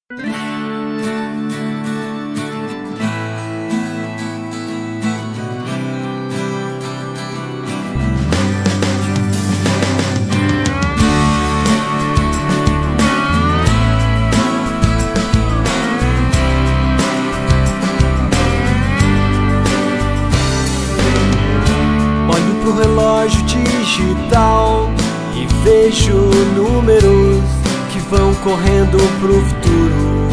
Pro relógio digital e vejo números que vão correndo pro futuro.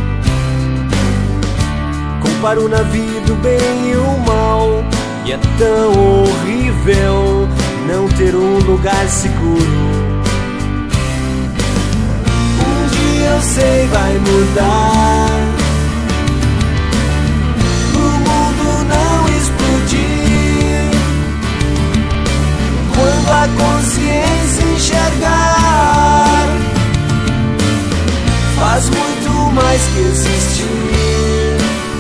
Comparo na vida o bem e o mal, e é tão horrível não ter um lugar seguro. Um dia eu sei vai mudar, o mundo não explodir. Quando a consciência enxergar, faz muito mais que existir.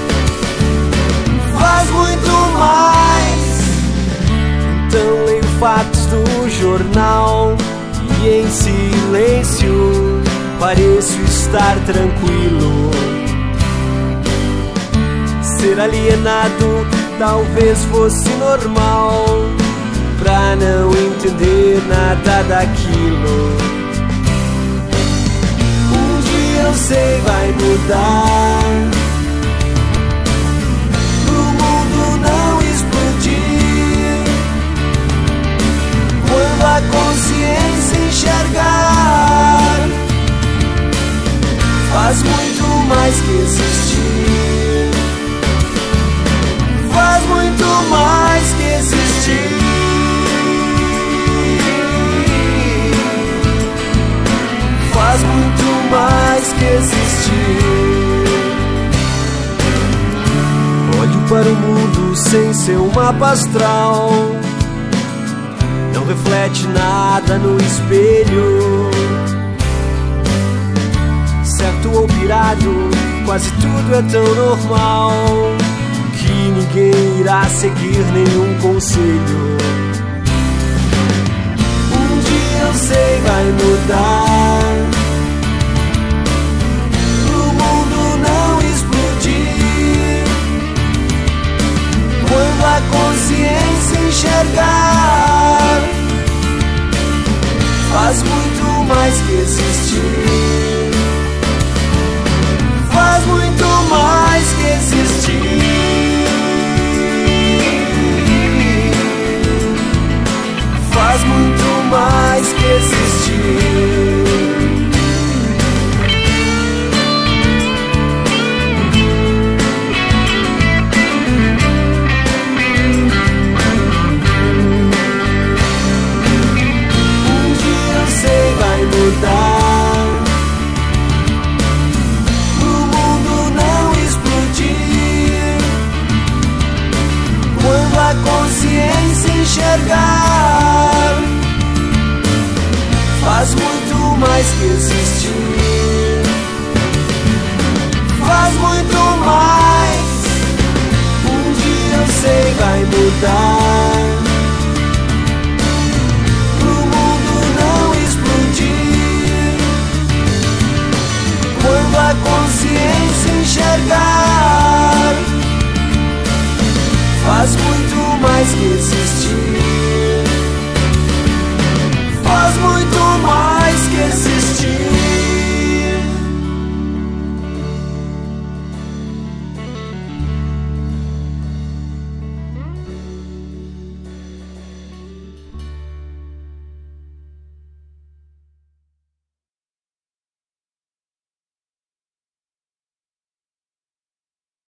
Faz muito mais. Então leio fatos do jornal e em silêncio pareço estar tranquilo. Ser alienado talvez fosse normal, pra não entender nada daquilo. Um dia eu sei vai mudar, pro mundo não explodir. Quando a consciência enxergar, faz muito mais que existir. Faz muito mais que existir. Faz muito mais que existir. Olho para o mundo sem seu mapa astral, não reflete nada no espelho. Certo ou pirado, quase tudo é tão normal que ninguém irá seguir nenhum conselho. Um dia eu sei vai mudar, o mundo não explodir. Quando a consciência enxergar, faz muito mais que existir. Faz muito mais que existir. Faz muito mais que existir. Um dia eu sei vai mudar, o mundo não explodir. Quando a consciência enxergar, faz muito mais que existir. Faz muito mais. Um dia eu sei vai mudar, pro mundo não explodir. Quando a consciência enxergar, faz muito mais que existir.